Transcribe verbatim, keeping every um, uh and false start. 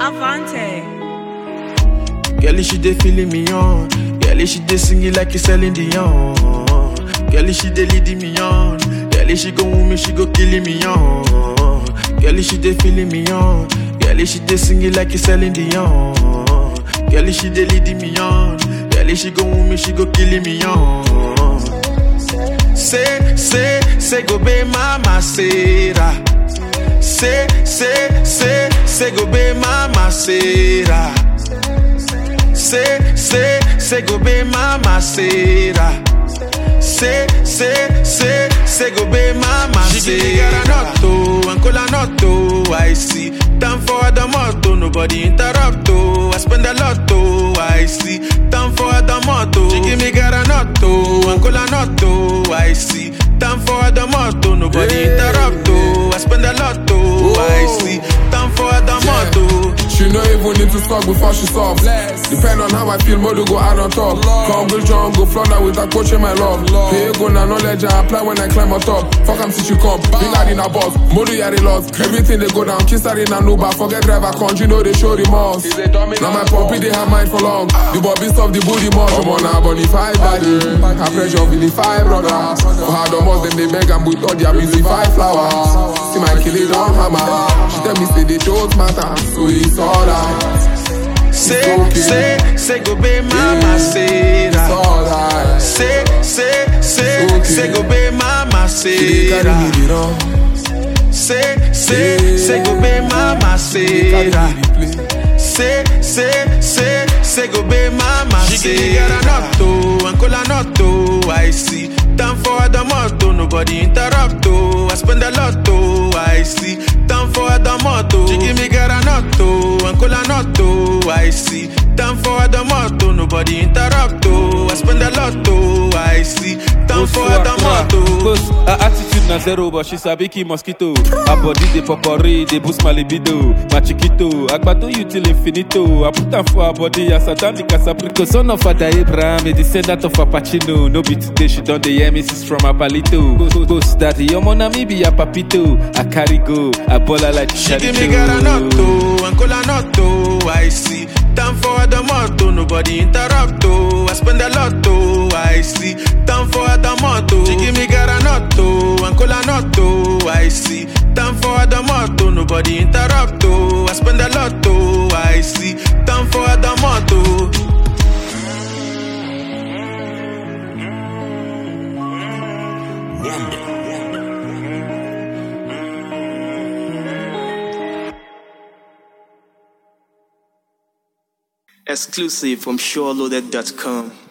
Avante. Girlie, she dey feeling me on. Girlie, she dey singing like it's Celine Dion. Girlie, she dey leading me on. Girlie, she go woo me, she go killing me on. Girlie, she dey feeling me on. Girlie, she dey singing like it's Celine Dion. Girlie, she dey leading me on. Girlie, she go woo me, she go killing me on. Say, say, say, go be mama, Sarah. Say, say, say, say, go be mama, Sarah. Say, say, say, go be mama, Sarah. Say, say, say, say, go be mama, Sarah. She give me garanotto, and colanotto, I see. Time for the motto, nobody interrupt, oh. I spend a lot, oh, I see. Time for the motto. She give me garanotto, and colanotto, I see. Time for the motto, nobody yeah. interrupt, oh. I spend a lot, oh, I see. Time for the yeah. motto. She no even need to talk before she solve. Depend on how I feel, more to go out on top. Come with John, go flounder with a coach in my love. Pay go na knowledge I apply when I climb on top. Fuck am since you come, bring her in a boss. Modu ya the lot, everything they go down. Kiss her in a Uber, forget driver country, know they show remorse. Now my puppy they have mind for long. The bobby stuff the booty more. Come on now, bunny five daddy. I pressure with the five brother. For hard almost them they beg and with all their music five flowers. See my kill it on hammer. She tell me say they don't matter, so it's alright. Say, okay. say, say, go be mama, Sarah. Alright. Say, say, say, okay. say, go be mama, Sarah. Say, say, say, go be mama, Sarah. Say, say, say, say, go be mama, Sarah. She give me garanotto, and colanotto, I see. Time for the motto, nobody interrupt, oh. I spend a lot, oh, I see. Time for the motto. She give me garanotto, and colanotto, I see. Time for the motto, nobody interrupt, oh. I spend a lot, oh, I see. Time for the motto. Cause her attitude na zero, but she's a big mosquito. Her body dey popori, dey boost my libido. My chiquito, Agbado you till infinito. I put her for her body as a dandy casaprico. Son of Father Abraham, a descendant of Apachino. No be today, she done the hear missus from Apalito. Ghost, ghost daddy, your mona me be a papito. I carry go, I baller like she give me garanotto, and colanotto, I see. Time for the motto, nobody interrupt, oh. I spend a lot, oh, I see. Time for the motto. She give me garanotto, and colanotto, I see. Time for the motto, nobody interrupt, oh. I spend a lot, oh, I see. Time for the motto. Exclusive from SureLoaded dot com.